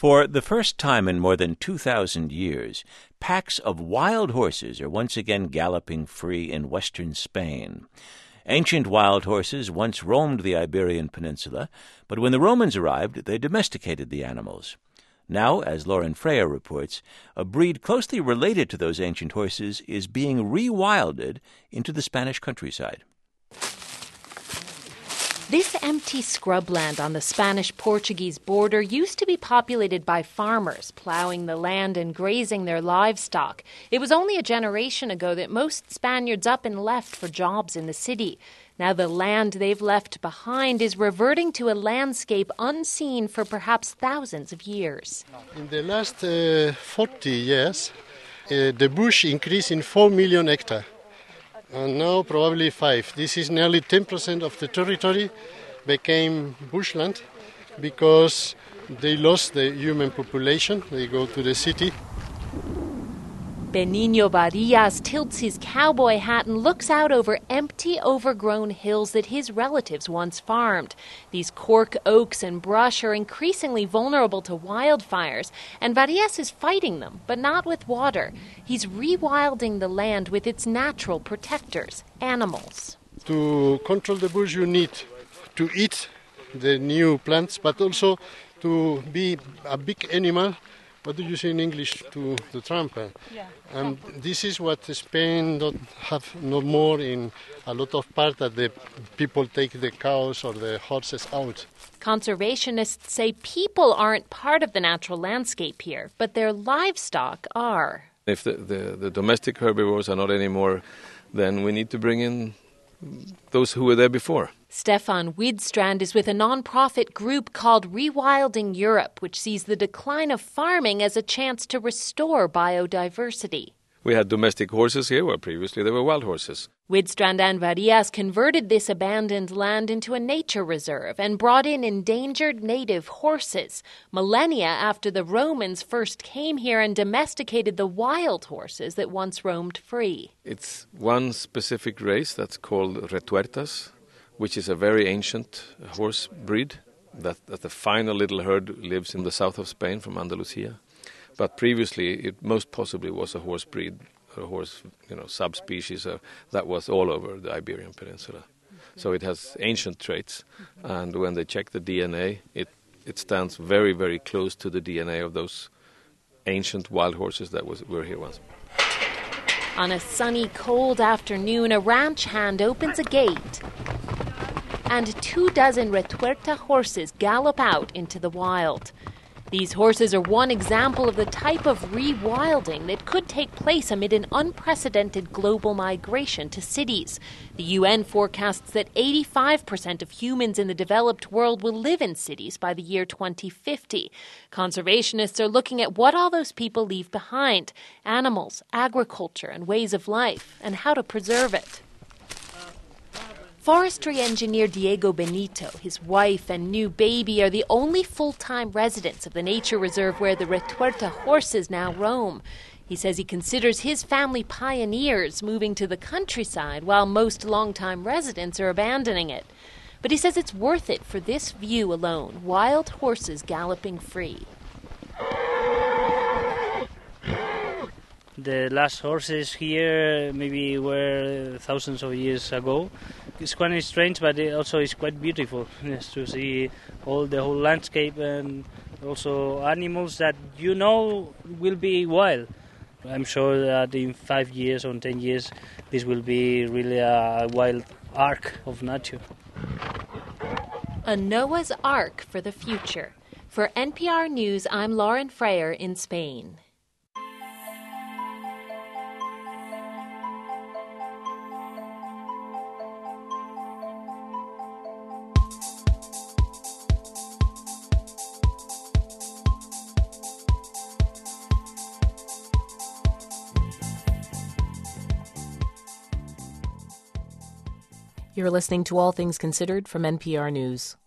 For the first time in more than 2,000 years, packs of wild horses are once again galloping free in western Spain. Ancient wild horses once roamed the Iberian Peninsula, but when the Romans arrived, they domesticated the animals. Now, as Lauren Freyer reports, a breed closely related to those ancient horses is being rewilded into the Spanish countryside. This empty scrubland on the Spanish-Portuguese border used to be populated by farmers, plowing the land and grazing their livestock. It was only a generation ago that most Spaniards up and left for jobs in the city. Now the land they've left behind is reverting to a landscape unseen for perhaps thousands of years. In the last 40 years, the bush increased in 4 million hectares. And now probably 5. This is nearly 10% of the territory became bushland because they lost the human population. They go to the city. Benigno Varillas tilts his cowboy hat and looks out over empty, overgrown hills that his relatives once farmed. These cork oaks and brush are increasingly vulnerable to wildfires, and Varillas is fighting them, but not with water. He's rewilding the land with its natural protectors, animals. To control the bush, you need to eat the new plants, but also to be a big animal. What do you say in English to the tramp? And this is what Spain don't have no more in a lot of parts, that the people take the cows or the horses out. Conservationists say people aren't part of the natural landscape here, but their livestock are. If the domestic herbivores are not anymore, then we need to bring in those who were there before. Stefan Widstrand is with a non-profit group called Rewilding Europe, which sees the decline of farming as a chance to restore biodiversity. We had domestic horses here, where previously there were wild horses. Widstrand and Varillas converted this abandoned land into a nature reserve and brought in endangered native horses, millennia after the Romans first came here and domesticated the wild horses that once roamed free. It's one specific race that's called Retuertas, which is a very ancient horse breed that the final little herd lives in the south of Spain from Andalusia. But previously, it most possibly was a horse breed, a horse, subspecies that was all over the Iberian Peninsula. So it has ancient traits, and when they check the DNA, it stands very, very close to the DNA of those ancient wild horses that were here once. On a sunny, cold afternoon, a ranch hand opens a gate, and 24 Retuerta horses gallop out into the wild. These horses are one example of the type of rewilding that could take place amid an unprecedented global migration to cities. The UN forecasts that 85% of humans in the developed world will live in cities by the year 2050. Conservationists are looking at what all those people leave behind: animals, agriculture, and ways of life, and how to preserve it. Forestry engineer Diego Benito, his wife and new baby are the only full-time residents of the nature reserve where the Retuerta horses now roam. He says he considers his family pioneers, moving to the countryside while most long-time residents are abandoning it. But he says it's worth it for this view alone: wild horses galloping free. The last horses here maybe were thousands of years ago. It's quite strange, but it also is quite beautiful, yes, to see the whole landscape and also animals that will be wild. I'm sure that in 5 years or 10 years this will be really a wild ark of nature. A Noah's Ark for the future. For NPR News, I'm Lauren Freyer in Spain. You're listening to All Things Considered from NPR News.